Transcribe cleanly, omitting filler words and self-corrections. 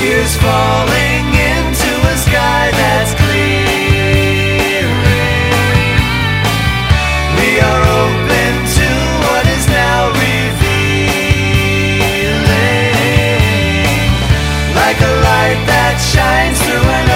Tears falling into a sky that's clearing. We are open to what is now revealing, like a light that shines through an